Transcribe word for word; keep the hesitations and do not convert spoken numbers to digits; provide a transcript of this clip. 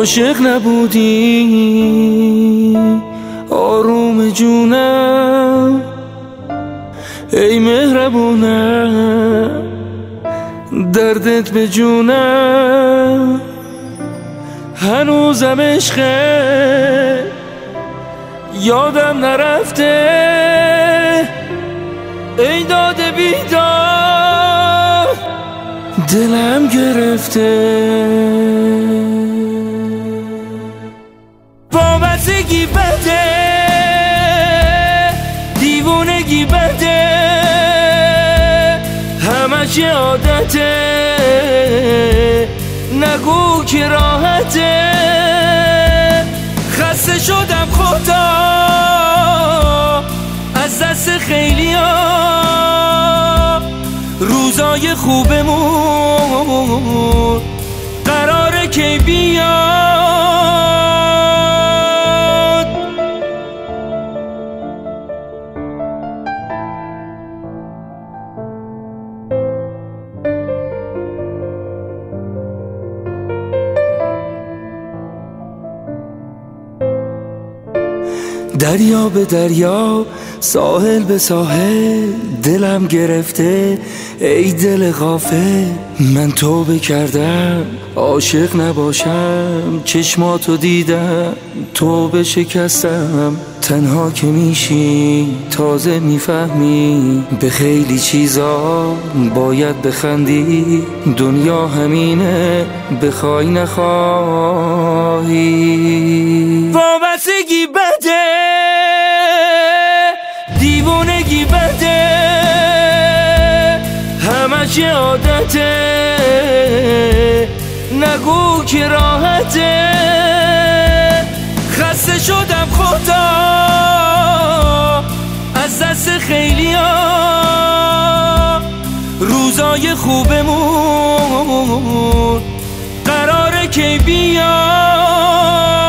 عاشق نبودی آروم جونم، ای مهربونم دردت به جونم. هنوزم عشقه یادم نرفته، ای داده بیدار دلم گرفته. وابستگی بده، دیوونگی بده، همش یه عادته، نگو که راحته. خسته شدم خدا از دست خیلیا، روزای خوبمون قراره کی بیاد. دریا به دریا، ساحل به ساحل، دلم گرفته ای دل غافل. من توبه کردم عاشق نباشم، چشماتو دیدم توبه شکستم. تنها که میشی تازه میفهمی به خیلی چیزا باید بخندی. دنیا همینه بخوای نخواهی. وابستگی بده، دیوونگی بده، همش یه عادته، نگو که راحته. خسته شدم خدا از دست خیلیا، روزای خوبمون قراره کی بیاد.